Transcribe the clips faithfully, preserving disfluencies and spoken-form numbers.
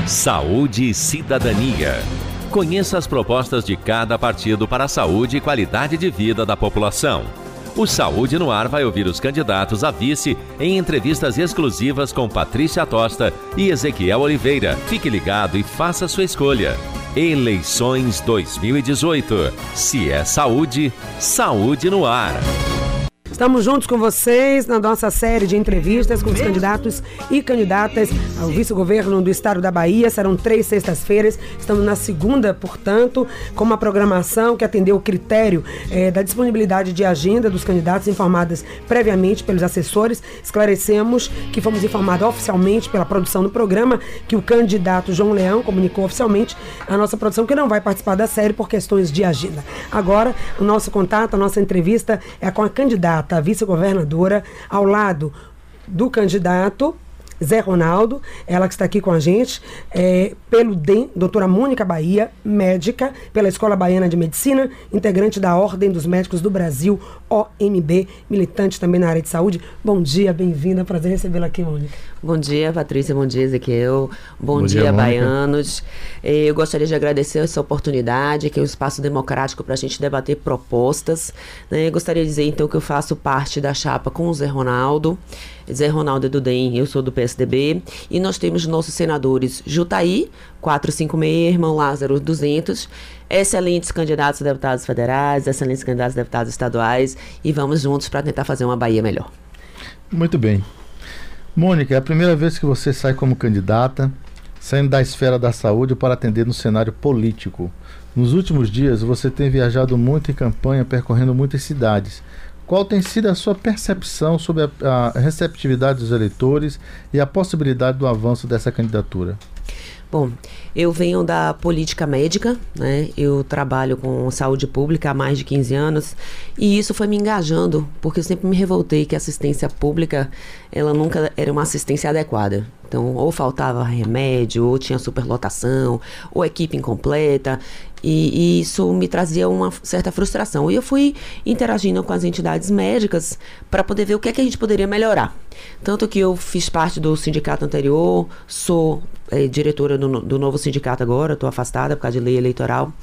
Saúde e Cidadania. Conheça as propostas de cada partido para a saúde e qualidade de vida da população. O Saúde no Ar vai ouvir os candidatos a vice em entrevistas exclusivas com Patrícia Tosta e Ezequiel Oliveira. Fique ligado e faça sua escolha. Eleições dois mil e dezoito. Se é saúde, saúde no ar. Estamos juntos com vocês na nossa série de entrevistas com os candidatos e candidatas ao vice-governo do estado da Bahia. Serão três sextas-feiras. Estamos na segunda, portanto, com uma programação que atendeu o critério eh, da disponibilidade de agenda dos candidatos informadas previamente pelos assessores. Esclarecemos que fomos informados oficialmente pela produção do programa que o candidato João Leão comunicou oficialmente à nossa produção que não vai participar da série por questões de agenda. Agora, o nosso contato, a nossa entrevista é com a candidata a vice-governadora, ao lado do candidato Zé Ronaldo, ela que está aqui com a gente, é, pelo D E M, doutora Mônica Bahia, médica, pela Escola Baiana de Medicina, integrante da Ordem dos Médicos do Brasil, O M B, militante também na área de saúde. Bom dia, bem-vinda, prazer recebê-la aqui, Mônica. Bom dia, Patrícia, bom dia, Ezequiel, bom, bom dia, dia baianos. Eu gostaria de agradecer essa oportunidade, que é um espaço democrático para a gente debater propostas. Né? Eu gostaria de dizer, então, que eu faço parte da chapa com o Zé Ronaldo. Zé Ronaldo é do D E M, eu sou do P S D B, e nós temos nossos senadores Jutaí, quatrocentos e cinquenta e seis, Irmão Lázaro, duzentos, excelentes candidatos a deputados federais, excelentes candidatos a deputados estaduais, e vamos juntos para tentar fazer uma Bahia melhor. Muito bem. Mônica, é a primeira vez que você sai como candidata, saindo da esfera da saúde para atender no cenário político. Nos últimos dias, você tem viajado muito em campanha, percorrendo muitas cidades. Qual tem sido a sua percepção sobre a, a receptividade dos eleitores e a possibilidade do avanço dessa candidatura? Bom, eu venho da política médica, né? Eu trabalho com saúde pública há mais de quinze anos e isso foi me engajando, porque eu sempre me revoltei que a assistência pública, ela nunca era uma assistência adequada. Então, ou faltava remédio, ou tinha superlotação, ou equipe incompleta, e, e isso me trazia uma certa frustração. E eu fui interagindo com as entidades médicas para poder ver o que é que a gente poderia melhorar. Tanto que eu fiz parte do sindicato anterior, sou é, diretora do, do novo sindicato agora, estou afastada por causa de lei eleitoral.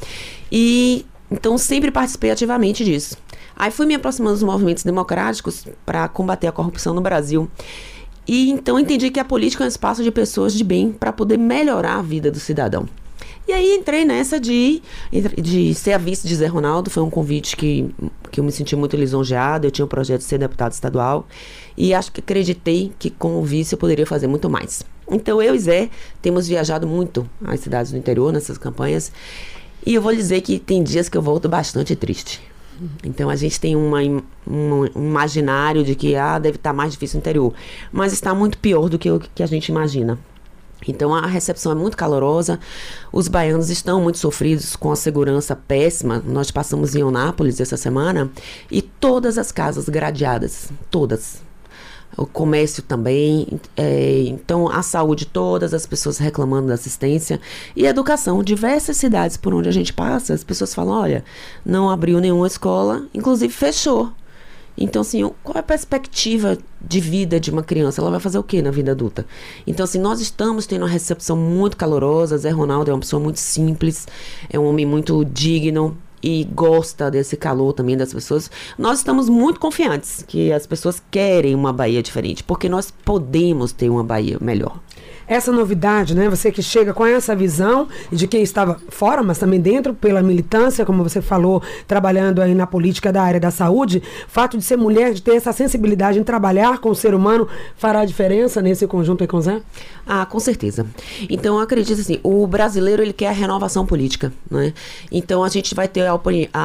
E então sempre participei ativamente disso. Aí fui me aproximando dos movimentos democráticos para combater a corrupção no Brasil. E então entendi que a política é um espaço de pessoas de bem para poder melhorar a vida do cidadão. E aí entrei nessa de, de ser a vice de Zé Ronaldo. Foi um convite que, que eu me senti muito lisonjeada. Eu tinha um projeto de ser deputado estadual e acho que acreditei que com o vice eu poderia fazer muito mais. Então eu e Zé temos viajado muito às cidades do interior nessas campanhas e eu vou dizer que tem dias que eu volto bastante triste. Então a gente tem uma, um, um imaginário de que ah, deve estar mais difícil no interior, mas está muito pior do que o que a gente imagina. Então a recepção é muito calorosa, os baianos estão muito sofridos com a segurança péssima. Nós passamos em Eunápolis essa semana e todas as casas gradeadas, todas. O comércio também, é, então a saúde, todas as pessoas reclamando da assistência e educação, diversas cidades por onde a gente passa, as pessoas falam, olha, não abriu nenhuma escola, inclusive fechou. Então, assim, qual é a perspectiva de vida de uma criança? Ela vai fazer o quê na vida adulta? Então, assim, nós estamos tendo uma recepção muito calorosa. Zé Ronaldo é uma pessoa muito simples, é um homem muito digno e gosta desse calor também das pessoas. Nós estamos muito confiantes que as pessoas querem uma Bahia diferente, porque nós podemos ter uma Bahia melhor. Essa novidade, né? Você que chega com essa visão de quem estava fora, mas também dentro, pela militância, como você falou, trabalhando aí na política da área da saúde, fato de ser mulher, de ter essa sensibilidade em trabalhar com o ser humano, fará diferença nesse conjunto aí com o Zé? Ah, com certeza. Então, eu acredito assim, o brasileiro, ele quer a renovação política, né? Então, a gente vai ter a,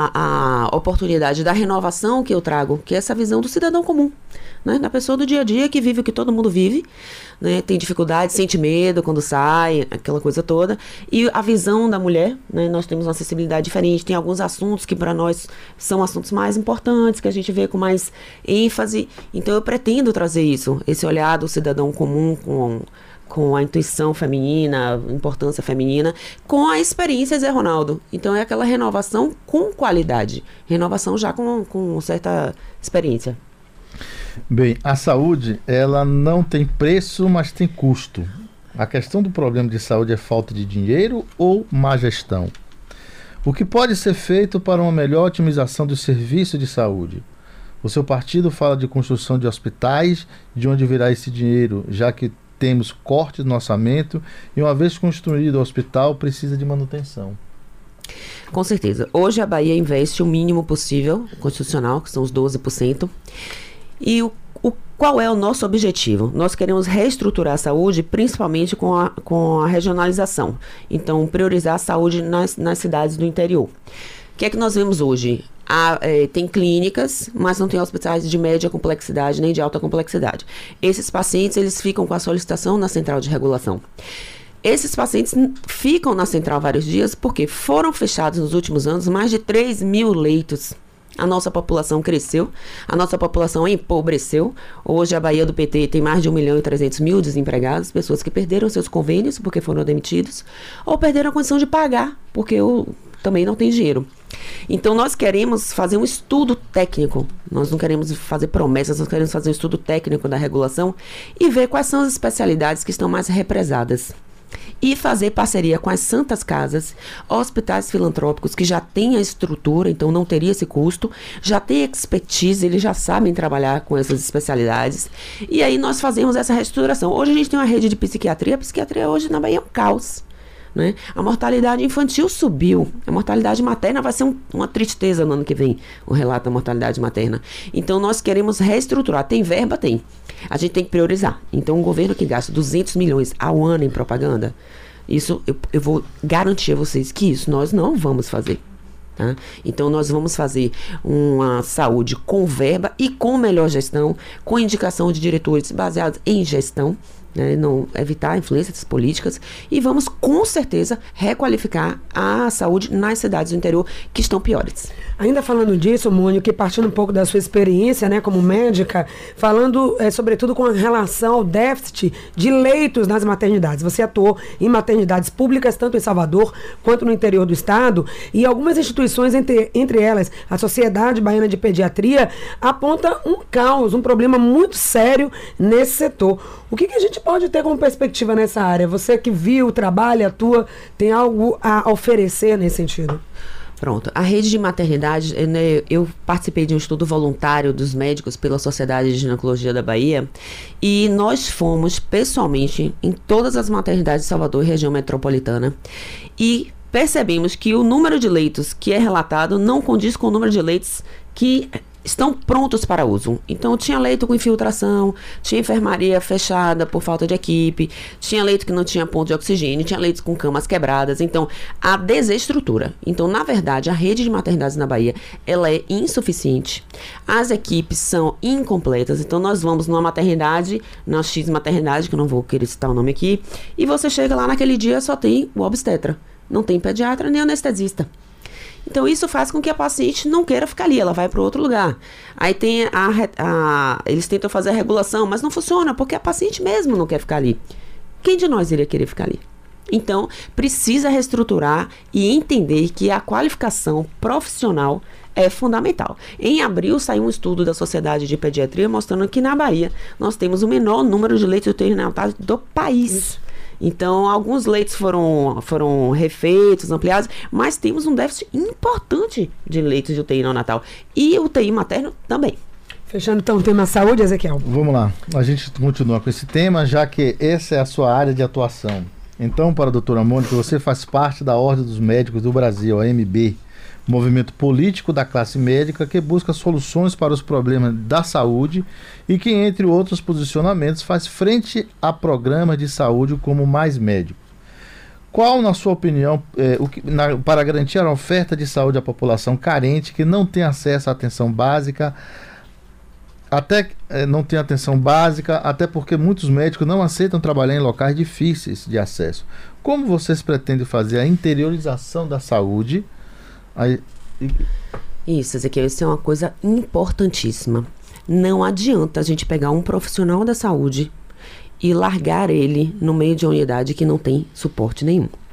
a, a oportunidade da renovação que eu trago, que é essa visão do cidadão comum, né? Da pessoa do dia a dia, que vive o que todo mundo vive, né? Tem dificuldade, sente medo quando sai, aquela coisa toda. E a visão da mulher, né? Nós temos uma acessibilidade diferente. Tem alguns assuntos que para nós são assuntos mais importantes, que a gente vê com mais ênfase. Então eu pretendo trazer isso, esse olhar do cidadão comum com, com a intuição feminina, a importância feminina, com a experiência Zé Ronaldo. Então é aquela renovação com qualidade, renovação já com, com certa experiência. Bem, a saúde, ela não tem preço, mas tem custo. A questão do problema de saúde é falta de dinheiro ou má gestão? O que pode ser feito para uma melhor otimização do serviço de saúde? O seu partido fala de construção de hospitais, de onde virá esse dinheiro, já que temos corte no orçamento e uma vez construído o hospital, precisa de manutenção. Com certeza. Hoje a Bahia investe o mínimo possível, constitucional, que são os doze por cento. E o, o, qual é o nosso objetivo? Nós queremos reestruturar a saúde, principalmente com a, com a regionalização. Então, priorizar a saúde nas, nas cidades do interior. O que é que nós vemos hoje? Há, é, tem clínicas, mas não tem hospitais de média complexidade nem de alta complexidade. Esses pacientes, eles ficam com a solicitação na central de regulação. Esses pacientes ficam na central vários dias porque foram fechados nos últimos anos mais de três mil leitos. A nossa população cresceu, a nossa população empobreceu. Hoje a Bahia do P T tem mais de um milhão e trezentos mil desempregados, pessoas que perderam seus convênios porque foram demitidos, ou perderam a condição de pagar porque eu, também não tem dinheiro. Então nós queremos fazer um estudo técnico, nós não queremos fazer promessas, nós queremos fazer um estudo técnico da regulação e ver quais são as especialidades que estão mais represadas. E fazer parceria com as santas casas, hospitais filantrópicos que já têm a estrutura, então não teria esse custo, já tem expertise, eles já sabem trabalhar com essas especialidades. E aí nós fazemos essa reestruturação. Hoje a gente tem uma rede de psiquiatria, a psiquiatria hoje na Bahia é um caos. Né? A mortalidade infantil subiu, a mortalidade materna vai ser um, uma tristeza no ano que vem, o relato da mortalidade materna. Então nós queremos reestruturar, tem verba? Tem. A gente tem que priorizar. Então um governo que gasta duzentos milhões ao ano em propaganda, isso eu, eu vou garantir a vocês que isso nós não vamos fazer. Tá? Então nós vamos fazer uma saúde com verba e com melhor gestão, com indicação de diretores baseados em gestão, né, não evitar influências políticas, e vamos com certeza requalificar a saúde nas cidades do interior que estão piores. Ainda falando disso, Mônica, partindo um pouco da sua experiência, né, como médica, falando é, sobretudo com relação ao déficit de leitos nas maternidades. Você atuou em maternidades públicas, tanto em Salvador quanto no interior do estado, e algumas instituições, entre, entre elas a Sociedade Baiana de Pediatria, aponta um caos, um problema muito sério nesse setor. O que, que a gente pode ter como perspectiva nessa área? Você que viu, trabalha, atua, tem algo a oferecer nesse sentido? Pronto. A rede de maternidade, né, eu participei de um estudo voluntário dos médicos pela Sociedade de Ginecologia da Bahia e nós fomos pessoalmente em todas as maternidades de Salvador e região metropolitana e percebemos que o número de leitos que é relatado não condiz com o número de leitos que estão prontos para uso. Então, tinha leito com infiltração, tinha enfermaria fechada por falta de equipe, tinha leito que não tinha ponto de oxigênio, tinha leitos com camas quebradas. Então, a desestrutura. Então, na verdade, a rede de maternidades na Bahia, ela é insuficiente. As equipes são incompletas. Então, nós vamos numa maternidade, na X maternidade, que eu não vou querer citar o nome aqui, e você chega lá naquele dia, só tem o obstetra. Não tem pediatra nem anestesista. Então, isso faz com que a paciente não queira ficar ali, ela vai para outro lugar. Aí tem a, a... Eles tentam fazer a regulação, mas não funciona, porque a paciente mesmo não quer ficar ali. Quem de nós iria querer ficar ali? Então, precisa reestruturar e entender que a qualificação profissional é fundamental. Em abril, saiu um estudo da Sociedade de Pediatria mostrando que na Bahia nós temos o menor número de leitos de U T I neonatal do país. Isso. Então, alguns leitos foram, foram refeitos, ampliados, mas temos um déficit importante de leitos de U T I neonatal. E U T I materno também. Fechando então o tema saúde, Ezequiel. Vamos lá, a gente continua com esse tema, já que essa é a sua área de atuação. Então, para a doutora Mônica, você faz parte da Ordem dos Médicos do Brasil, a M B, movimento político da classe médica que busca soluções para os problemas da saúde e que, entre outros posicionamentos, faz frente a programas de saúde como Mais Médico. Qual, na sua opinião, é, o que, na, para garantir a oferta de saúde à população carente que não tem acesso à atenção básica, até é, não tem atenção básica, até porque muitos médicos não aceitam trabalhar em locais difíceis de acesso? Como vocês pretendem fazer a interiorização da saúde? Aí, e... Isso, Ezequiel, isso é uma coisa importantíssima. Não adianta a gente pegar um profissional da saúde e largar ele no meio de uma unidade que não tem suporte nenhum.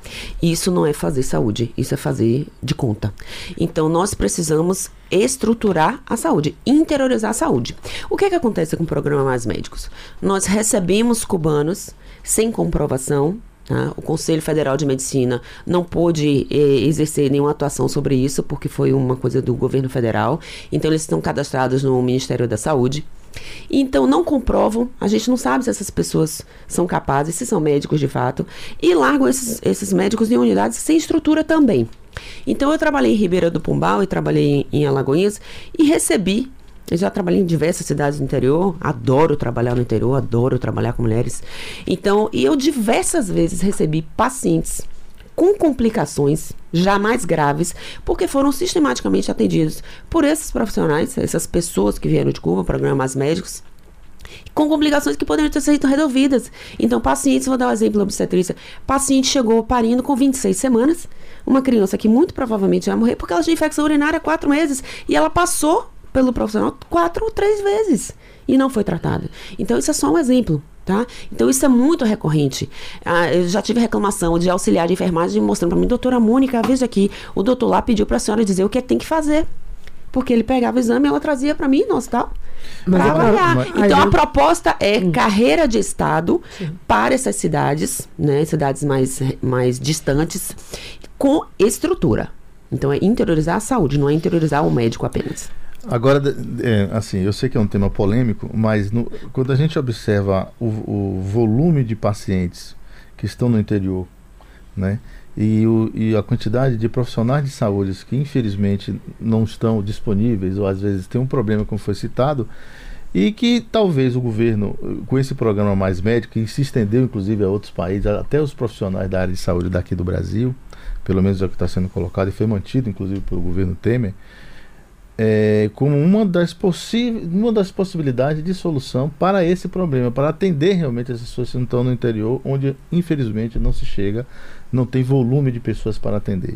Isso não é fazer saúde, isso é fazer de conta. Então, nós precisamos estruturar a saúde, interiorizar a saúde. O que é que acontece com o programa Mais Médicos? Nós recebemos cubanos sem comprovação. Tá? O Conselho Federal de Medicina não pôde eh, exercer nenhuma atuação sobre isso, porque foi uma coisa do governo federal. Então, eles estão cadastrados no Ministério da Saúde. Então, não comprovam, a gente não sabe se essas pessoas são capazes, se são médicos de fato, e largam esses, esses médicos em unidades sem estrutura também. Então, eu trabalhei em Ribeira do Pombal e trabalhei em, em Alagoinhas e recebi, eu já trabalhei em diversas cidades do interior, adoro trabalhar no interior, adoro trabalhar com mulheres. Então, e eu diversas vezes recebi pacientes com complicações já mais graves, porque foram sistematicamente atendidos por esses profissionais, essas pessoas que vieram de Cuba, programas médicos, com complicações que poderiam ter sido resolvidas. Então, pacientes, vou dar um exemplo da obstetrícia, paciente chegou parindo com vinte e seis semanas, uma criança que muito provavelmente vai morrer porque ela tinha infecção urinária há quatro meses, e ela passou pelo profissional quatro ou três vezes e não foi tratada. Então, isso é só um exemplo. Tá? Então, isso é muito recorrente. Ah, eu já tive reclamação de auxiliar de enfermagem mostrando para mim, doutora Mônica, veja aqui, o doutor lá pediu para a senhora dizer o que é que tem que fazer. Porque ele pegava o exame e ela trazia para mim no hospital para avaliar. Mas, então, a, gente... a proposta é hum. carreira de Estado Sim. para essas cidades, né, cidades mais, mais distantes, com estrutura. Então, é interiorizar a saúde, não é interiorizar o médico apenas. Agora, é, assim, eu sei que é um tema polêmico, mas no, quando a gente observa o, o volume de pacientes que estão no interior, né, e, o, e a quantidade de profissionais de saúde que infelizmente não estão disponíveis, ou às vezes tem um problema, como foi citado, e que talvez o governo, com esse programa Mais Médico, que se estendeu inclusive a outros países, até os profissionais da área de saúde daqui do Brasil, pelo menos é o que está sendo colocado e foi mantido inclusive pelo governo Temer, É, como uma das, uma das possibilidades de solução para esse problema, para atender realmente as pessoas que não estão no interior, onde infelizmente não se chega, não tem volume de pessoas para atender.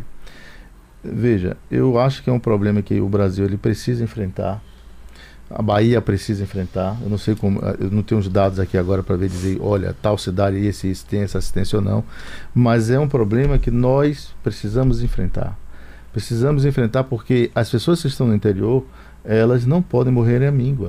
Veja, eu acho que é um problema que o Brasil ele precisa enfrentar, a Bahia precisa enfrentar. Eu não sei como, eu não tenho os dados aqui agora para ver dizer, olha, tal cidade esse, esse tem essa assistência ou não, mas é um problema que nós precisamos enfrentar. Precisamos enfrentar porque as pessoas que estão no interior, elas não podem morrer à míngua.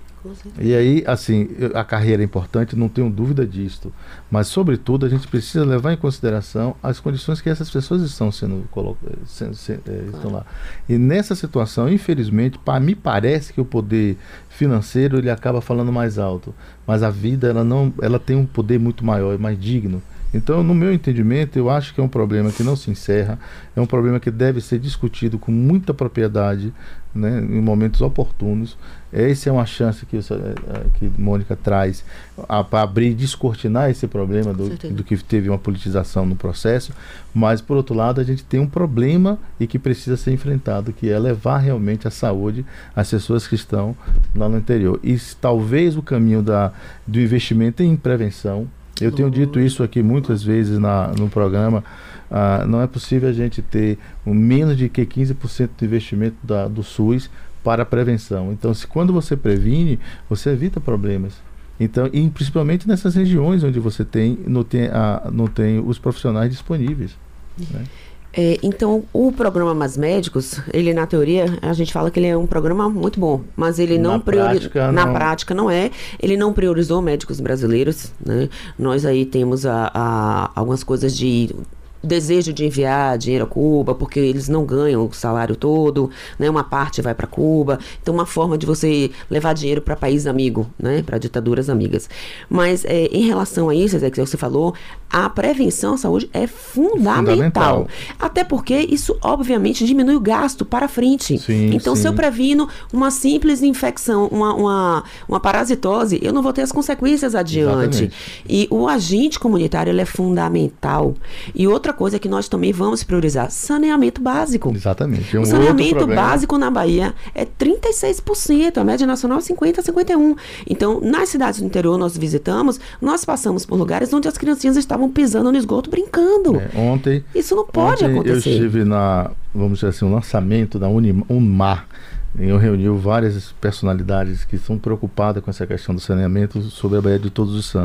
E aí, assim, a carreira é importante, não tenho dúvida disso. Mas, sobretudo, a gente precisa levar em consideração as condições que essas pessoas estão sendo colocadas, estão lá. E nessa situação, infelizmente, para me parece que o poder financeiro ele acaba falando mais alto. Mas a vida, ela não, ela tem um poder muito maior, mais digno. Então, no meu entendimento, eu acho que é um problema que não se encerra, é um problema que deve ser discutido com muita propriedade, né, em momentos oportunos. Essa é uma chance que, que Mônica traz para abrir e descortinar esse problema do, do que teve uma politização no processo, mas, por outro lado, a gente tem um problema e que precisa ser enfrentado, que é levar realmente a saúde às pessoas que estão lá no interior. E talvez o caminho da, do investimento em prevenção. Eu tenho dito isso aqui muitas vezes na, no programa, ah, não é possível a gente ter um menos de que quinze por cento do investimento da, do SUS para a prevenção. Então, se quando você previne, você evita problemas. Então, e principalmente nessas regiões onde você tem, não tem, a, não tem os profissionais disponíveis, né? É, então, o programa Mais Médicos, ele na teoria, a gente fala que ele é um programa muito bom, mas ele não priorizou, na prática não é, ele não priorizou médicos brasileiros, né? Nós aí temos a, a, algumas coisas de desejo de enviar dinheiro a Cuba, porque eles não ganham o salário todo, né? Uma parte vai para Cuba. Então, uma forma de você levar dinheiro para país amigo, né? Para ditaduras amigas. Mas, é, em relação a isso, Zé, que você falou, a prevenção à saúde é fundamental. fundamental. Até porque isso, obviamente, diminui o gasto para frente. Sim, então, sim. se eu previno uma simples infecção, uma, uma, uma parasitose, eu não vou ter as consequências adiante. Exatamente. E o agente comunitário, ele é fundamental. E outra coisa que nós também vamos priorizar, saneamento básico. Exatamente. É um o saneamento outro básico na Bahia é trinta e seis por cento, a média nacional é cinquenta por cento a cinquenta e um por cento. Então, nas cidades do interior nós visitamos, nós passamos por lugares onde as criancinhas estavam pisando no esgoto brincando. É, ontem, isso não pode ontem acontecer. Eu estive na, vamos dizer assim, um lançamento da Unmar. Eu reuni várias personalidades que são preocupadas com essa questão do saneamento sobre a Baía de Todos os Santos,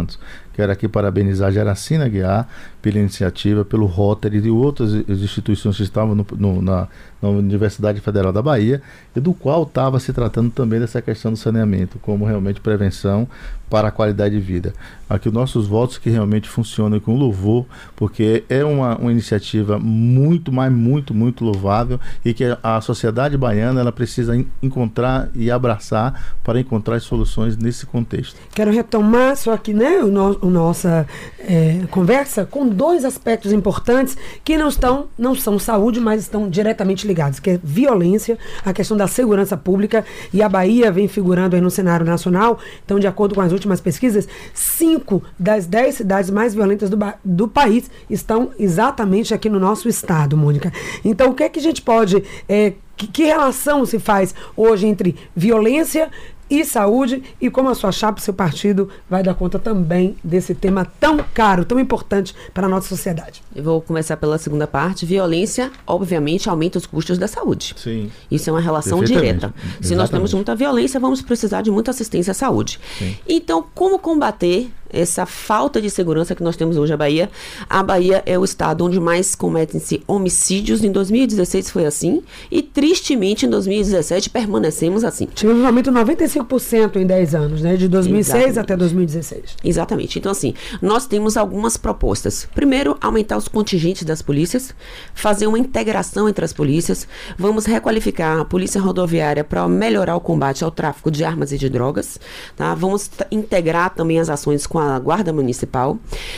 Quero aqui parabenizar a Geracina Guiar pela iniciativa, pelo Rotary e outras instituições que estavam no, no, na, na Universidade Federal da Bahia, e do qual estava se tratando também dessa questão do saneamento, como realmente prevenção para a qualidade de vida. Aqui os nossos votos que realmente funcionem com louvor, porque é uma, uma iniciativa muito, mas muito, muito louvável, e que a sociedade baiana ela precisa in, encontrar e abraçar para encontrar soluções nesse contexto. Quero retomar só aqui, né, o, no, o nossa é, conversa com dois aspectos importantes que não estão, não são saúde, mas estão diretamente ligados, que é violência, a questão da segurança pública, e a Bahia vem figurando aí no cenário nacional. Então, de acordo com as últimas pesquisas, cinco das dez cidades mais violentas do, do país estão exatamente aqui no nosso estado, Mônica. Então, o que é que a gente pode, é, que, que relação se faz hoje entre violência e saúde, e como a sua chapa, seu partido, vai dar conta também desse tema tão caro, tão importante para a nossa sociedade? Eu vou começar pela segunda parte. Violência, obviamente, aumenta os custos da saúde. Sim. Isso é uma relação direta. Se Exatamente. Nós temos muita violência, vamos precisar de muita assistência à saúde. Sim. Então, como combater essa falta de segurança que nós temos hoje na Bahia? A Bahia é o estado onde mais cometem-se homicídios. Em dois mil e dezesseis foi assim, e tristemente em dois mil e dezessete permanecemos assim. Tivemos um aumento de noventa e cinco por cento em dez anos, né? De dois mil e seis Exatamente. Até dois mil e dezesseis. Exatamente. Então, assim, nós temos algumas propostas. Primeiro, aumentar os contingentes das polícias, fazer uma integração entre as polícias. Vamos requalificar a polícia rodoviária para melhorar o combate ao tráfico de armas e de drogas, tá? Vamos t- integrar também as ações com a Guarda Municipal.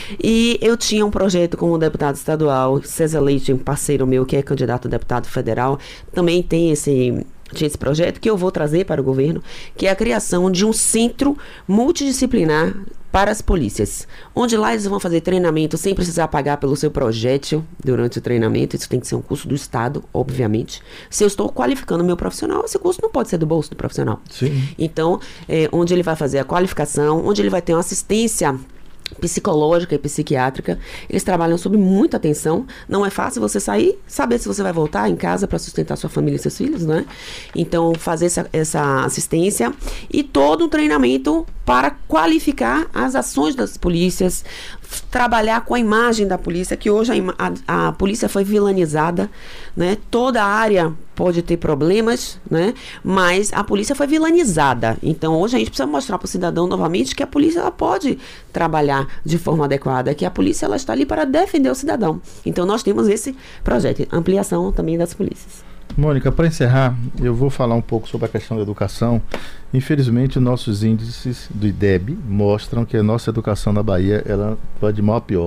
E eu tinha um projeto com o deputado estadual César Leite, um parceiro meu que é candidato a deputado federal, também tem esse... tinha esse projeto que eu vou trazer para o governo, que é a criação de um centro multidisciplinar para as polícias, onde lá eles vão fazer treinamento sem precisar pagar pelo seu projétil durante o treinamento. Isso tem que ser um custo do Estado, obviamente. Se eu estou qualificando o meu profissional, esse custo não pode ser do bolso do profissional. Sim. Então, é, onde ele vai fazer a qualificação, onde ele vai ter uma assistência psicológica e psiquiátrica. Eles trabalham sob muita atenção. Não é fácil você sair, saber se você vai voltar em casa para sustentar sua família e seus filhos, né? Então, fazer essa, essa assistência e todo um treinamento para qualificar as ações das polícias, trabalhar com a imagem da polícia, que hoje a, ima- a, a polícia foi vilanizada, né? Toda a área pode ter problemas, né? Mas a polícia foi vilanizada. Então, hoje a gente precisa mostrar para o cidadão novamente que a polícia ela pode trabalhar de forma adequada, que a polícia ela está ali para defender o cidadão. Então, nós temos esse projeto, ampliação também das polícias. Mônica, para encerrar, eu vou falar um pouco sobre a questão da educação. Infelizmente, nossos índices do I D E B mostram que a nossa educação na Bahia ela vai de mal a pior.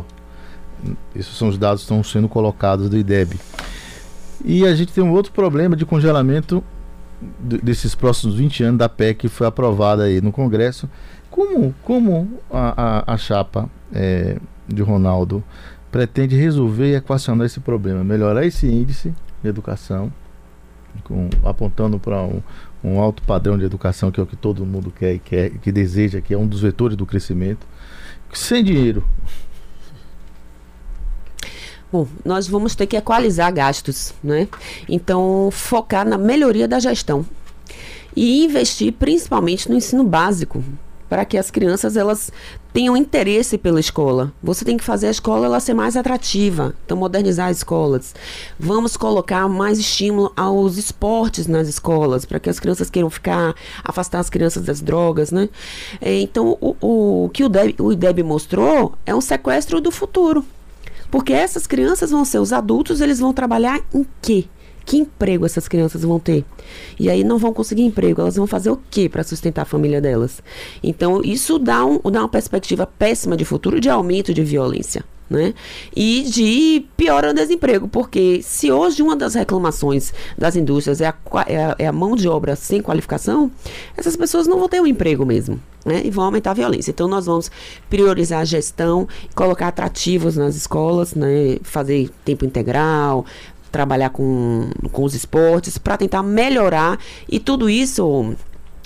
Esses são os dados que estão sendo colocados do I D E B. E a gente tem um outro problema de congelamento d- desses próximos vinte anos da P E C que foi aprovada aí no Congresso. Como, como a, a, a chapa é, de Ronaldo pretende resolver e equacionar esse problema? Melhorar esse índice de educação, com, apontando para um, um alto padrão de educação, que é o que todo mundo quer e quer, que deseja, que é um dos vetores do crescimento, sem dinheiro. Bom, nós vamos ter que equalizar gastos, né? Então, focar na melhoria da gestão e investir principalmente no ensino básico, para que as crianças elas tenham interesse pela escola. Você tem que fazer a escola ela ser mais atrativa, então modernizar as escolas. Vamos colocar mais estímulo aos esportes nas escolas, para que as crianças queiram ficar, afastar as crianças das drogas, né? Então, o, o que o I D E B, o I D E B mostrou é um sequestro do futuro. Porque essas crianças vão ser os adultos, eles vão trabalhar em quê? Que emprego essas crianças vão ter? E aí não vão conseguir emprego, elas vão fazer o quê para sustentar a família delas? Então, isso dá, um, dá uma perspectiva péssima de futuro, de aumento de violência, né? E de piora do desemprego, porque se hoje uma das reclamações das indústrias é a, é a, é a mão de obra sem qualificação, essas pessoas não vão ter um emprego mesmo, né? E vão aumentar a violência. Então, nós vamos priorizar a gestão, colocar atrativos nas escolas, né? Fazer tempo integral, trabalhar com, com os esportes, para tentar melhorar, e tudo isso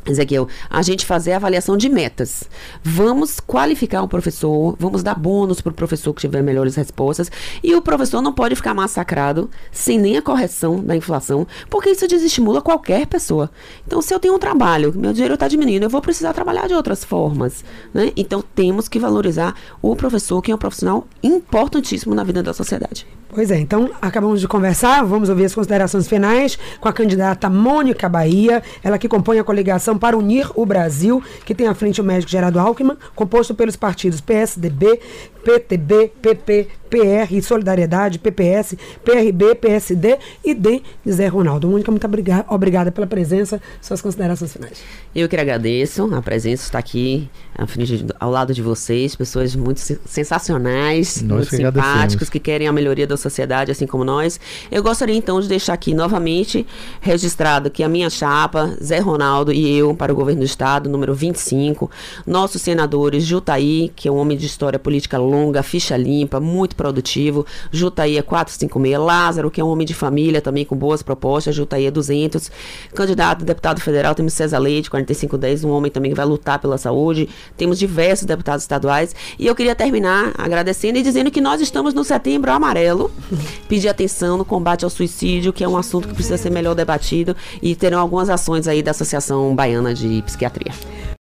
Ezequiel, a gente fazer a avaliação de metas. Vamos qualificar o professor, vamos dar bônus para o professor que tiver melhores respostas, e o professor não pode ficar massacrado sem nem a correção da inflação, porque isso desestimula qualquer pessoa. Então, se eu tenho um trabalho, meu dinheiro está diminuindo, eu vou precisar trabalhar de outras formas, né? Então, temos que valorizar o professor, que é um profissional importantíssimo na vida da sociedade. Pois é, então acabamos de conversar, vamos ouvir as considerações finais com a candidata Mônica Bahia, ela que compõe a coligação para unir o Brasil, que tem à frente o médico Geraldo Alckmin, composto pelos partidos P S D B, P T B, P P, P R, Solidariedade, P P S, P R B, P S D e D de Zé Ronaldo. Mônica, muito obrigada, obrigada pela presença, suas considerações finais. Eu que agradeço, a presença está aqui à frente, ao lado de vocês, pessoas muito sensacionais, nós muito que simpáticos, que querem a melhoria da sociedade, assim como nós. Eu gostaria então de deixar aqui novamente registrado que a minha chapa, Zé Ronaldo e eu, para o governo do estado, número vinte e cinco, nossos senadores, Jutaí, que é um homem de história política longa, ficha limpa, muito produtivo, Jutaí é quatrocentos e cinquenta e seis, Lázaro, que é um homem de família também com boas propostas, Jutaí é duzentos, candidato a deputado federal, temos César Leite, quarenta e cinco dez, um homem também que vai lutar pela saúde, temos diversos deputados estaduais, e eu queria terminar agradecendo e dizendo que nós estamos no Setembro Amarelo, pedir atenção no combate ao suicídio, que é um assunto que precisa ser melhor debatido, e terão algumas ações aí da Associação Baiana de Psiquiatria.